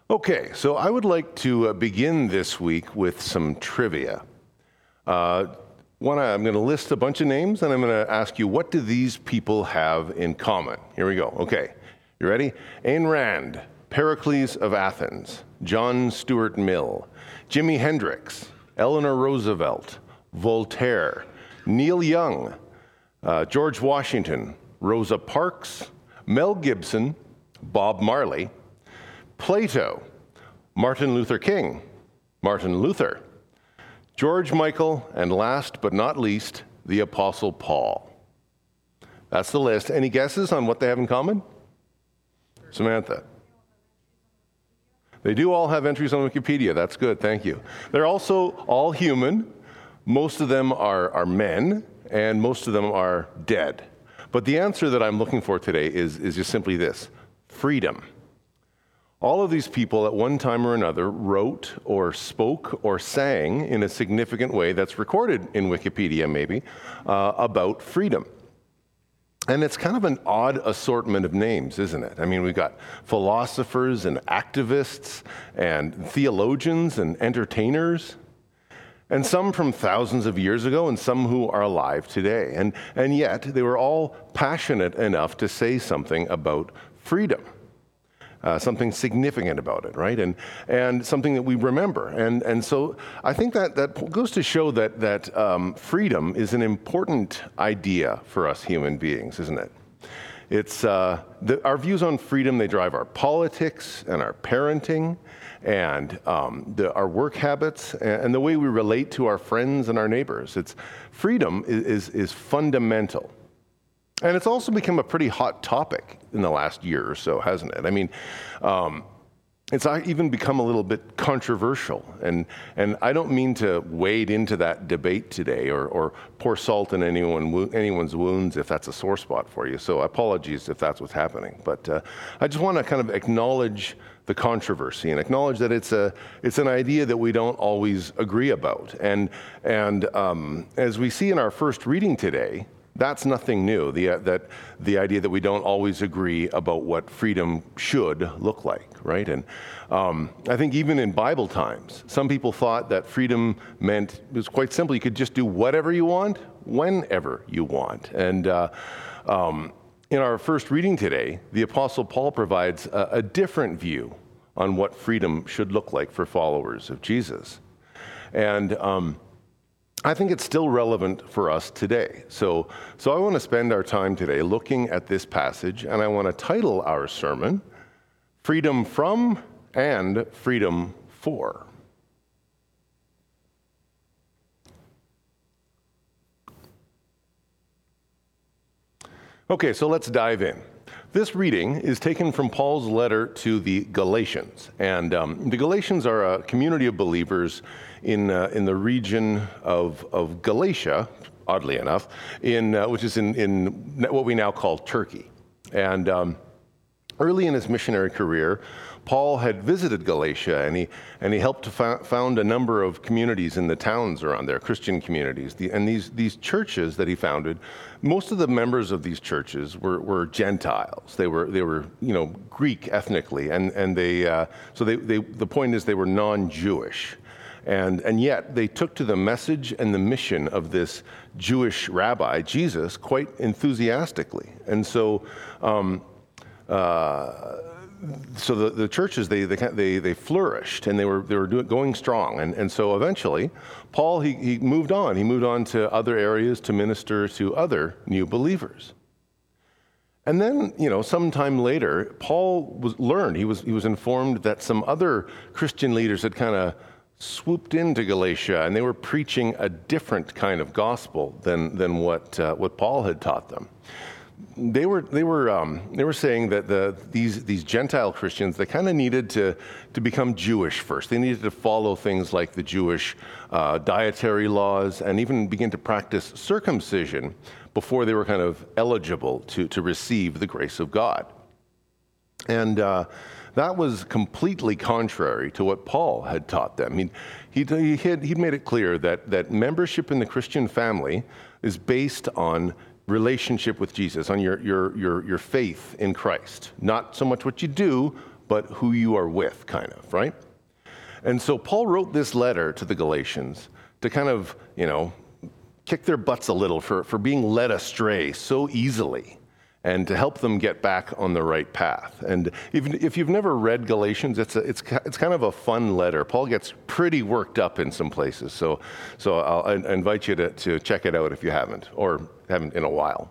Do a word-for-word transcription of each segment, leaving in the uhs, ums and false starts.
Okay, so I would like to uh, begin this week with some trivia. Uh, one, I'm going to list a bunch of names, and I'm going to ask you, what do these people have in common? Here we go. Okay, you ready? Ayn Rand, Pericles of Athens, John Stuart Mill, Jimi Hendrix, Eleanor Roosevelt, Voltaire, Neil Young, uh, George Washington, Rosa Parks, Mel Gibson, Bob Marley, Plato, Martin Luther King, Martin Luther, George Michael, and last but not least, the Apostle Paul. That's the list. Any guesses on what they have in common? Samantha. They do all have entries on Wikipedia. That's good. Thank you. They're also all human. Most of them are, are men, and most of them are dead. But the answer that I'm looking for today is, is just simply this: freedom. All of these people at one time or another wrote or spoke or sang in a significant way that's recorded in Wikipedia maybe uh, about freedom. And it's kind of an odd assortment of names, isn't it? I mean, we've got philosophers and activists and theologians and entertainers, and some from thousands of years ago and some who are alive today. And, and yet they were all passionate enough to say something about freedom. Uh, something significant about it, right? And and something that we remember. And and so I think that that goes to show that that um, freedom is an important idea for us human beings, isn't it? It's uh, the, our views on freedom. They drive our politics and our parenting, and um, the, our work habits, and, and the way we relate to our friends and our neighbors. It's freedom is is, is fundamental. And it's also become a pretty hot topic in the last year or so, hasn't it? I mean, um, it's even become a little bit controversial. And and I don't mean to wade into that debate today or, or pour salt in anyone anyone's wounds if that's a sore spot for you. So apologies if that's what's happening. But uh, I just want to kind of acknowledge the controversy and acknowledge that it's a it's an idea that we don't always agree about. And and um, as we see in our first reading today, that's nothing new, the, uh, that, the idea that we don't always agree about what freedom should look like, right? And um, I think even in Bible times, some people thought that freedom meant, it was quite simple, you could just do whatever you want, whenever you want. And uh, um, in our first reading today, the Apostle Paul provides a, a different view on what freedom should look like for followers of Jesus. And um, I think it's still relevant for us today. So, so I want to spend our time today looking at this passage, and I want to title our sermon, Freedom From and Freedom For. Okay, so let's dive in. This reading is taken from Paul's letter to the Galatians. And um, the Galatians are a community of believers in uh, in the region of, of Galatia, oddly enough, in uh, which is in, in what we now call Turkey. And um, early in his missionary career, Paul had visited Galatia, and he and he helped to fo- found a number of communities in the towns around there, Christian communities. The, and these these churches that he founded, most of the members of these churches were, were Gentiles. They were they were you know Greek ethnically, and and they uh, so they, they the point is they were non-Jewish, and and yet they took to the message and the mission of this Jewish rabbi Jesus quite enthusiastically, and so. Um, uh, So the, the churches, they, they they they flourished, and they were they were doing, going strong, and and so eventually, Paul he he moved on. He moved on to other areas to minister to other new believers. And then, you know, sometime later, Paul was learned he was he was informed that some other Christian leaders had kind of swooped into Galatia, and they were preaching a different kind of gospel than than what uh, what Paul had taught them. They were they were um, they were saying that the these these Gentile Christians, they kind of needed to to become Jewish first. They needed to follow things like the Jewish uh, dietary laws and even begin to practice circumcision before they were kind of eligible to to receive the grace of God. And uh, that was completely contrary to what Paul had taught them. He he he'd, he'd made it clear that that membership in the Christian family is based on relationship with Jesus, on your, your, your, your faith in Christ. Not so much what you do, but who you are with, kind of, right? And so Paul wrote this letter to the Galatians to kind of, you know, kick their butts a little for, for being led astray so easily, and to help them get back on the right path. And if, if you've never read Galatians, it's a, it's it's kind of a fun letter. Paul gets pretty worked up in some places, so so I'll, I invite you to, to check it out if you haven't, or haven't in a while.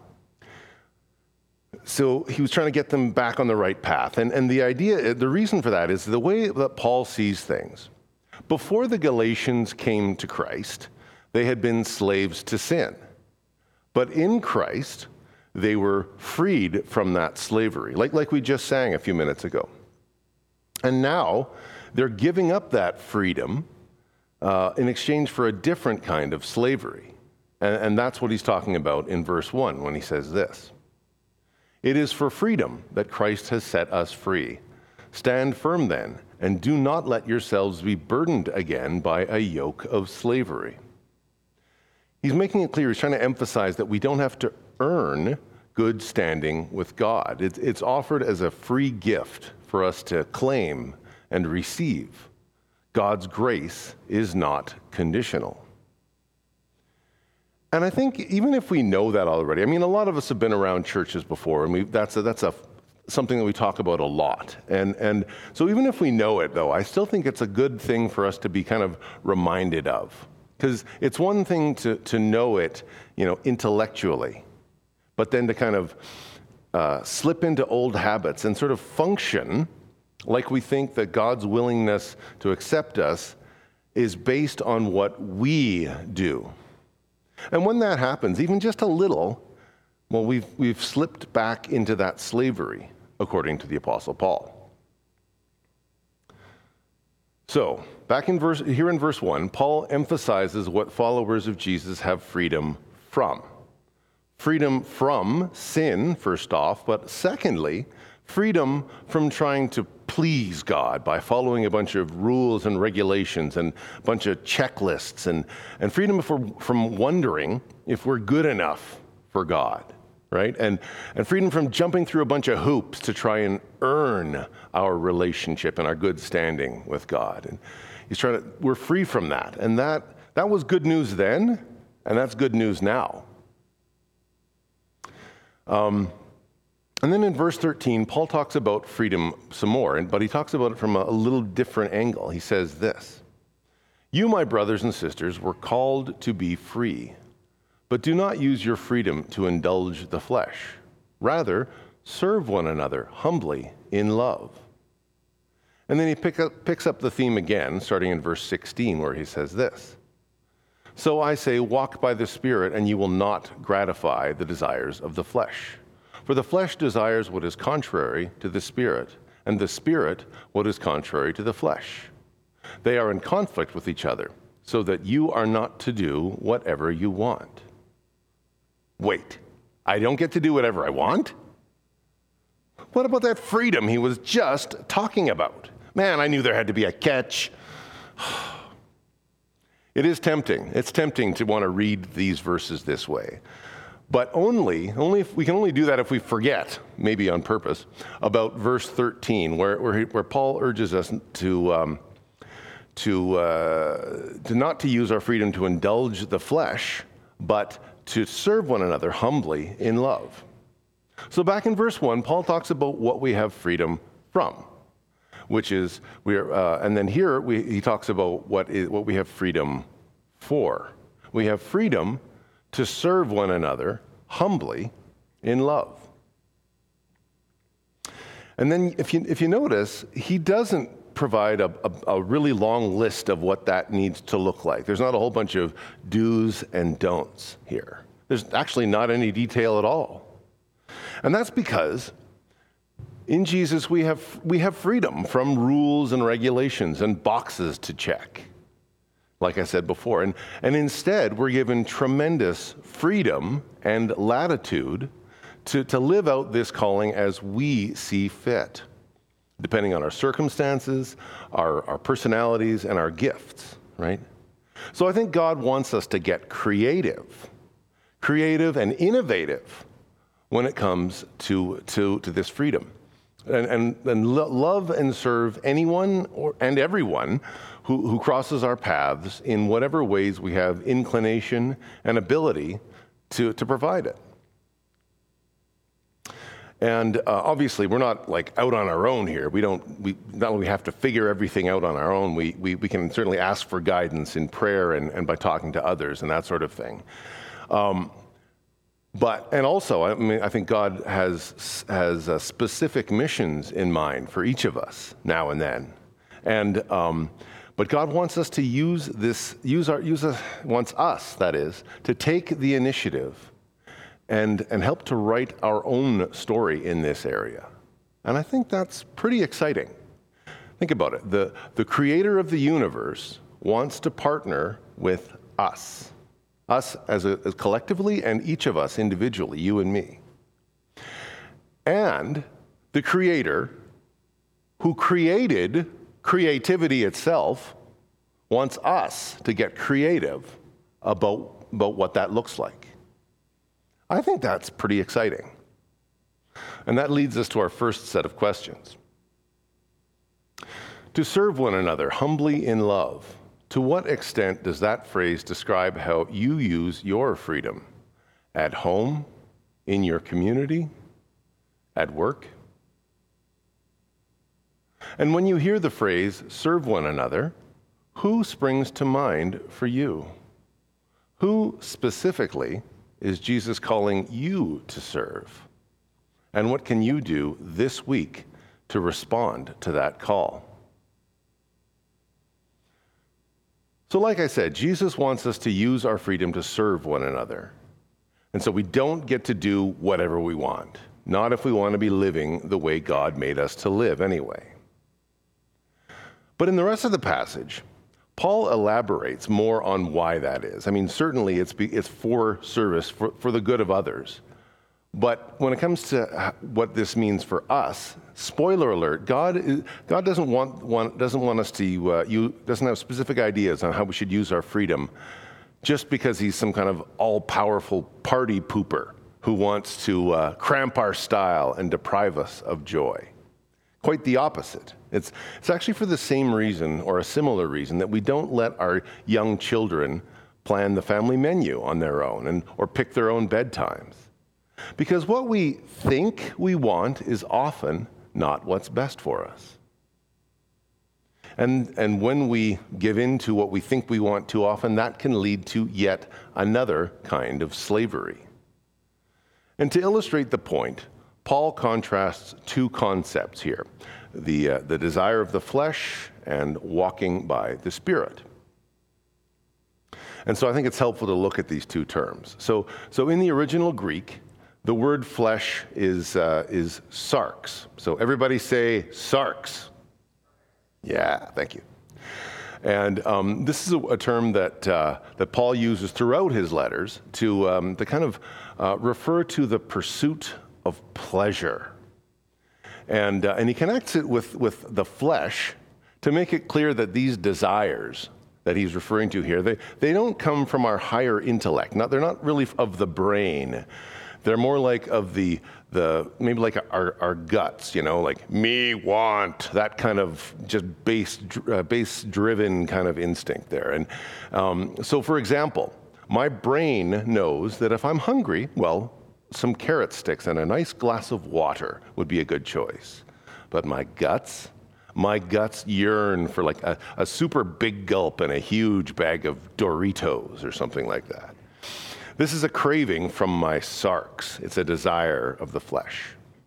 So he was trying to get them back on the right path. And, and the idea, the reason for that is the way that Paul sees things. Before the Galatians came to Christ, they had been slaves to sin. But in Christ, they were freed from that slavery, like, like we just sang a few minutes ago. And now they're giving up that freedom uh, in exchange for a different kind of slavery. And, and that's what he's talking about in verse one when he says this. It is for freedom that Christ has set us free. Stand firm then, and do not let yourselves be burdened again by a yoke of slavery. He's making it clear, he's trying to emphasize that we don't have to earn good standing with God. It's, it's offered as a free gift for us to claim and receive. God's grace is not conditional. And I think even if we know that already, I mean, a lot of us have been around churches before, and we, that's a, that's a something that we talk about a lot. And and so even if we know it, though, I still think it's a good thing for us to be kind of reminded of, because it's one thing to to know it, you know, intellectually, but then to kind of uh, slip into old habits and sort of function like we think that God's willingness to accept us is based on what we do. And when that happens, even just a little, well, we've we've slipped back into that slavery, according to the Apostle Paul. So, back in verse here in verse one, Paul emphasizes what followers of Jesus have freedom from. Freedom from sin, first off, but secondly, freedom from trying to please God by following a bunch of rules and regulations and a bunch of checklists, and, and freedom from, from wondering if we're good enough for God, right? And, and freedom from jumping through a bunch of hoops to try and earn our relationship and our good standing with God. And he's trying to, we're free from that. And that, that was good news then, and that's good news now. Um, And then in verse thirteen, Paul talks about freedom some more, but he talks about it from a little different angle. He says this, "You, my brothers and sisters, were called to be free, but do not use your freedom to indulge the flesh. Rather, serve one another humbly in love." And then he pick up, picks up the theme again, starting in verse sixteen, where he says this, "So I say, walk by the Spirit, and you will not gratify the desires of the flesh. For the flesh desires what is contrary to the Spirit, and the Spirit what is contrary to the flesh. They are in conflict with each other, so that you are not to do whatever you want." Wait, I don't get to do whatever I want? What about that freedom he was just talking about? Man, I knew there had to be a catch. It is tempting. It's tempting to want to read these verses this way. But only, only if we can only do that if we forget, maybe on purpose, about verse thirteen, where where, he, where Paul urges us to um, to uh, to not to use our freedom to indulge the flesh, but to serve one another humbly in love. So back in verse one, Paul talks about what we have freedom from, which is we are, uh, and then here we, he talks about what is what we have freedom for. We have freedom to serve one another humbly in love. And then if you if you notice, he doesn't provide a, a, a really long list of what that needs to look like. There's not a whole bunch of do's and don'ts here. There's actually not any detail at all. And that's because in Jesus we have we have freedom from rules and regulations and boxes to check, like I said before. And, and instead, we're given tremendous freedom and latitude to, to live out this calling as we see fit, depending on our circumstances, our, our personalities, and our gifts, right? So I think God wants us to get creative, creative and innovative when it comes to, to, to this freedom. and, and, and lo- love and serve anyone or, and everyone who, who crosses our paths in whatever ways we have inclination and ability to, to provide it. And uh, obviously, we're not like out on our own here. We don't. We not only have to figure everything out on our own. We we, we can certainly ask for guidance in prayer and, and by talking to others and that sort of thing. Um, but and also, I mean, I think God has has uh, specific missions in mind for each of us now and then, and um, but God wants us to use this. Use our use us, wants us, that is, to take the initiative. And, and help to write our own story in this area. And I think that's pretty exciting. Think about it. The, the creator of the universe wants to partner with us, us as, a, as collectively and each of us individually, you and me. And the creator who created creativity itself wants us to get creative about, about what that looks like. I think that's pretty exciting. And that leads us to our first set of questions. To serve one another humbly in love, to what extent does that phrase describe how you use your freedom? At home, in your community, at work? And when you hear the phrase, serve one another, who springs to mind for you? Who specifically is Jesus calling you to serve? And what can you do this week to respond to that call? So like I said, Jesus wants us to use our freedom to serve one another. And so we don't get to do whatever we want, not if we want to be living the way God made us to live anyway. But in the rest of the passage, Paul elaborates more on why that is. I mean, certainly it's, be, it's for service, for, for the good of others. But when it comes to what this means for us, spoiler alert, God, is, God doesn't want, want, doesn't want us to, uh, you, doesn't have specific ideas on how we should use our freedom just because he's some kind of all-powerful party pooper who wants to uh, cramp our style and deprive us of joy. Quite the opposite. It's, it's actually for the same reason or a similar reason that we don't let our young children plan the family menu on their own and, or pick their own bedtimes. Because what we think we want is often not what's best for us. And, and when we give in to what we think we want too often, that can lead to yet another kind of slavery. And to illustrate the point, Paul contrasts two concepts here, the, uh, the desire of the flesh and walking by the Spirit. And so I think it's helpful to look at these two terms. So, so in the original Greek, the word flesh is, uh, is sarx. So everybody say sarx. Yeah, thank you. And um, this is a, a term that, uh, that Paul uses throughout his letters to, um, to kind of uh, refer to the pursuit of pleasure. And, uh, and he connects it with, with the flesh to make it clear that these desires that he's referring to here, they, they don't come from our higher intellect. Not, they're not really of the brain. They're more like of the, the maybe like our, our guts, you know, like me want, that kind of just base, uh, base-driven kind of instinct there. And um, so, for example, my brain knows that if I'm hungry, well, some carrot sticks and a nice glass of water would be a good choice. But my guts, my guts yearn for like a, a super big gulp and a huge bag of Doritos or something like that. This is a craving from my sarx. It's a desire of the flesh.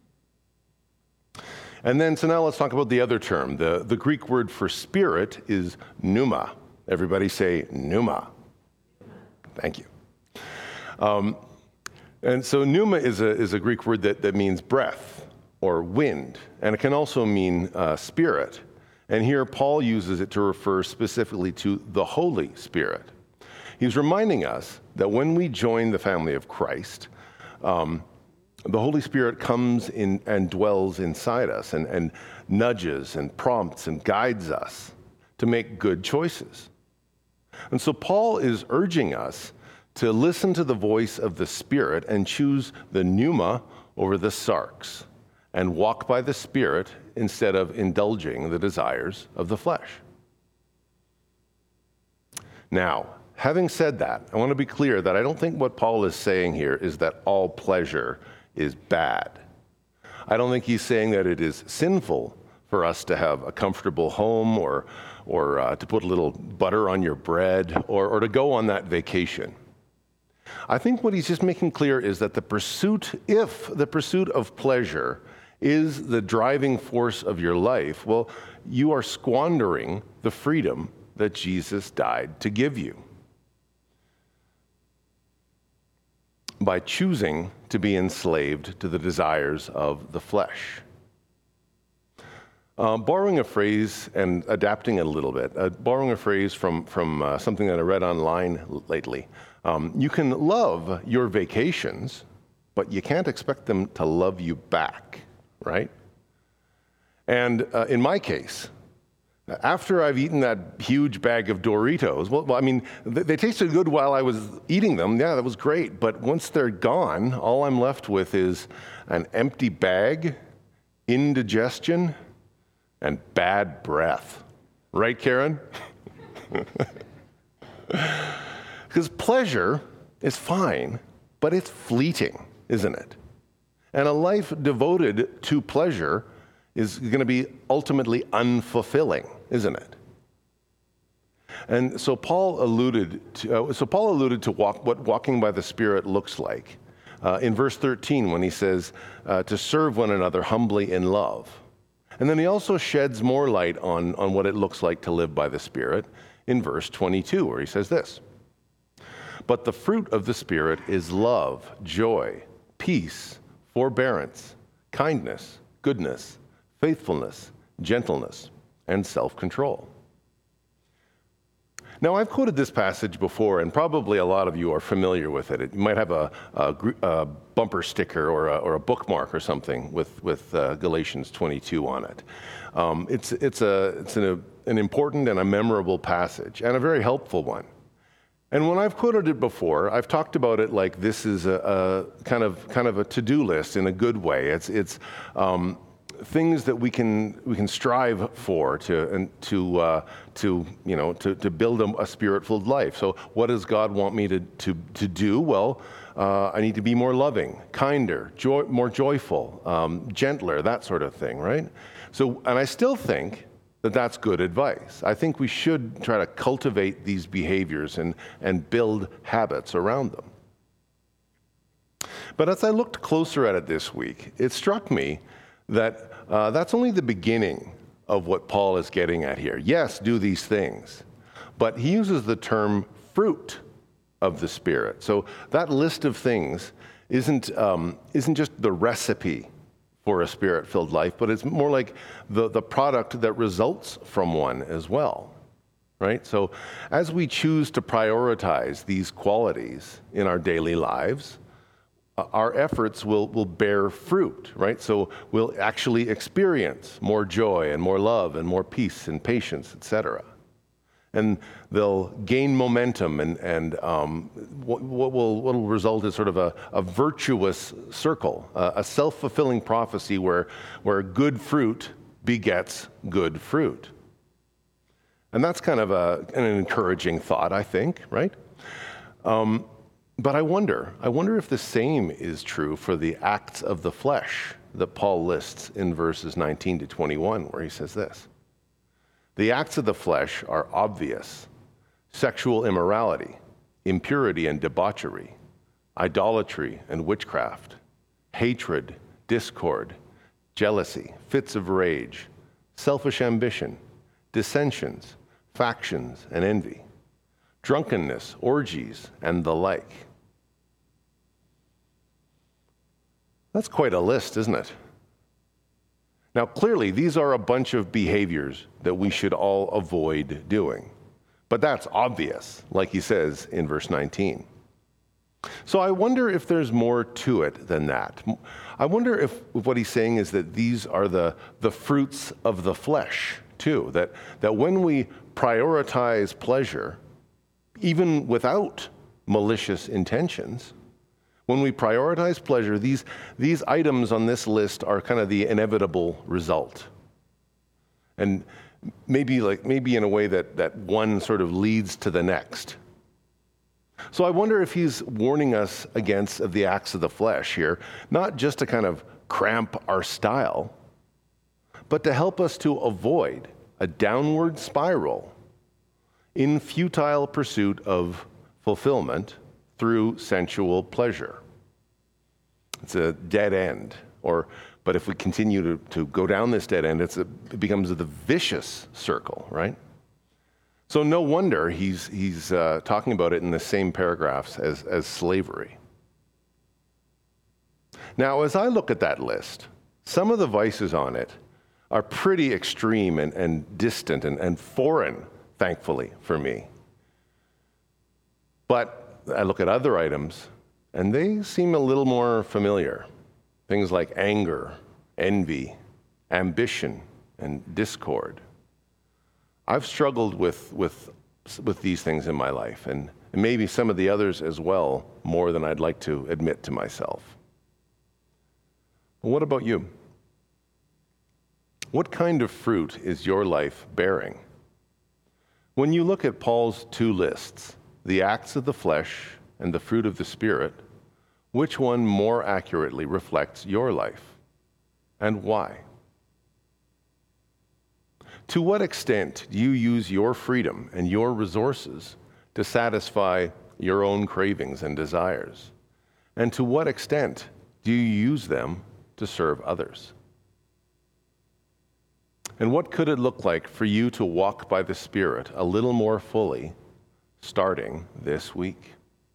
And then, so now let's talk about the other term. The, the Greek word for spirit is pneuma. Everybody say pneuma. Thank you. Um, And so pneuma is a, is a Greek word that, that means breath or wind, and it can also mean uh, spirit. And here Paul uses it to refer specifically to the Holy Spirit. He's reminding us that when we join the family of Christ, um, the Holy Spirit comes in and dwells inside us and, and nudges and prompts and guides us to make good choices. And so Paul is urging us to listen to the voice of the Spirit and choose the pneuma over the sarx, and walk by the Spirit instead of indulging the desires of the flesh. Now, having said that, I want to be clear that I don't think what Paul is saying here is that all pleasure is bad. I don't think he's saying that it is sinful for us to have a comfortable home or, or uh, to put a little butter on your bread or, or to go on that vacation. I think what he's just making clear is that the pursuit, if the pursuit of pleasure is the driving force of your life, well, you are squandering the freedom that Jesus died to give you by choosing to be enslaved to the desires of the flesh. Uh, borrowing a phrase and adapting it a little bit, uh, borrowing a phrase from, from uh, something that I read online l- lately. Um, you can love your vacations, but you can't expect them to love you back, right? And uh, in my case, after I've eaten that huge bag of Doritos, well, I mean, they, they tasted good while I was eating them. Yeah, that was great. But once they're gone, all I'm left with is an empty bag, indigestion, and bad breath. Right, Karen? Because pleasure is fine, but it's fleeting, isn't it? And a life devoted to pleasure is going to be ultimately unfulfilling, isn't it? And so Paul alluded to, uh, so Paul alluded to walk, what walking by the Spirit looks like uh, in verse thirteen when he says uh, to serve one another humbly in love. And then he also sheds more light on, on what it looks like to live by the Spirit in verse twenty-two, where he says this: "But the fruit of the Spirit is love, joy, peace, forbearance, kindness, goodness, faithfulness, gentleness, and self-control." Now, I've quoted this passage before, and probably a lot of you are familiar with it. It might have a, a, a bumper sticker or a, or a bookmark or something with, with uh, Galatians twenty-two on it. Um, it's it's, a, it's an, an important and a memorable passage, and a very helpful one. And when I've quoted it before, I've talked about it like this is a, a kind of kind of a to-do list in a good way. It's it's um, things that we can we can strive for to and to uh, to you know to to build a, a spirit-filled life. So, what does God want me to to to do? Well, uh, I need to be more loving, kinder, joy, more joyful, um, gentler, that sort of thing, right? So, and I still think that that's good advice. I think we should try to cultivate these behaviors and, and build habits around them. But as I looked closer at it this week, it struck me that uh, that's only the beginning of what Paul is getting at here. Yes, do these things, but he uses the term fruit of the Spirit. So that list of things isn't, um, isn't just the recipe for a Spirit-filled life, but it's more like the, the product that results from one as well, right? So as we choose to prioritize these qualities in our daily lives, uh, our efforts will, will bear fruit, right? So we'll actually experience more joy and more love and more peace and patience, et cetera. And they'll gain momentum, and, and um, what, what, will, what will result is sort of a, a virtuous circle, uh, a self-fulfilling prophecy where, where good fruit begets good fruit. And that's kind of a, an encouraging thought, I think, right? Um, but I wonder, I wonder if the same is true for the acts of the flesh that Paul lists in verses nineteen to twenty-one, where he says this: "The acts of the flesh are obvious: sexual immorality, impurity and debauchery, idolatry and witchcraft, hatred, discord, jealousy, fits of rage, selfish ambition, dissensions, factions and envy, drunkenness, orgies, and the like." That's quite a list, isn't it? Now, clearly, these are a bunch of behaviors that we should all avoid doing. But that's obvious, like he says in verse nineteen. So I wonder if there's more to it than that. I wonder if what he's saying is that these are the, the fruits of the flesh, too. That, that when we prioritize pleasure, even without malicious intentions, When we prioritize pleasure, these, these items on this list are kind of the inevitable result. And maybe like maybe in a way that, that one sort of leads to the next. So I wonder if he's warning us against the acts of the flesh here, not just to kind of cramp our style, but to help us to avoid a downward spiral in futile pursuit of fulfillment through sensual pleasure. It's a dead end. Or, but if we continue to, to go down this dead end, it's a, it becomes the vicious circle, right? So no wonder he's, he's uh, talking about it in the same paragraphs as, as slavery. Now, as I look at that list, some of the vices on it are pretty extreme and, and distant and, and foreign, thankfully, for me. But I look at other items, and they seem a little more familiar. Things like anger, envy, ambition, and discord. I've struggled with, with, with these things in my life, and maybe some of the others as well, more than I'd like to admit to myself. Well, what about you? What kind of fruit is your life bearing? When you look at Paul's two lists, the acts of the flesh and the fruit of the Spirit, which one more accurately reflects your life, and why? To what extent do you use your freedom and your resources to satisfy your own cravings and desires? And to what extent do you use them to serve others? And what could it look like for you to walk by the Spirit a little more fully starting this week?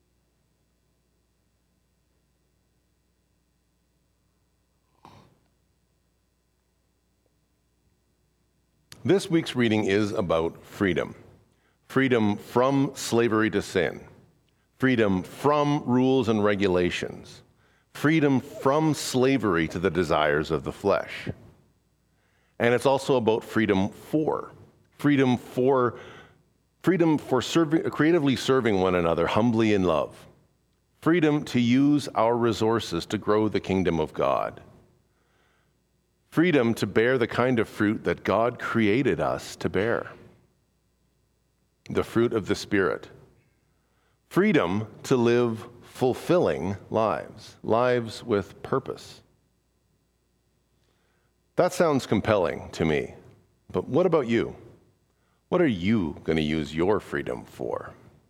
This week's reading is about freedom. Freedom from slavery to sin. Freedom from rules and regulations. Freedom from slavery to the desires of the flesh. And it's also about freedom for. Freedom for, freedom for serving, creatively serving one another humbly in love. Freedom to use our resources to grow the kingdom of God. Freedom to bear the kind of fruit that God created us to bear. The fruit of the Spirit. Freedom to live fulfilling lives, lives with purpose. That sounds compelling to me, but what about you? What are you going to use your freedom for?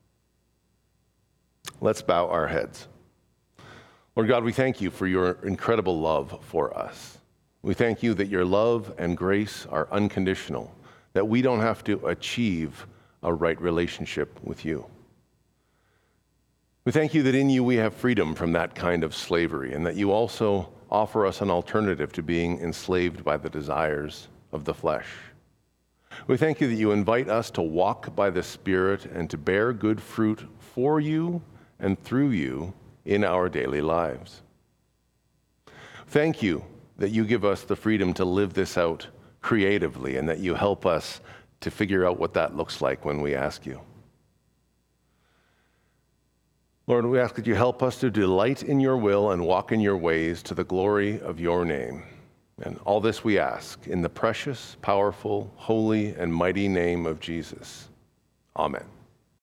Let's bow our heads. Lord God, we thank you for your incredible love for us. We thank you that your love and grace are unconditional, that we don't have to achieve a right relationship with you. We thank you that in you we have freedom from that kind of slavery, and that you also offer us an alternative to being enslaved by the desires of the flesh. We thank you that you invite us to walk by the Spirit and to bear good fruit for you and through you in our daily lives. Thank you that you give us the freedom to live this out creatively, and that you help us to figure out what that looks like when we ask you. Lord, we ask that you help us to delight in your will and walk in your ways to the glory of your name. And all this we ask in the precious, powerful, holy, and mighty name of Jesus. Amen.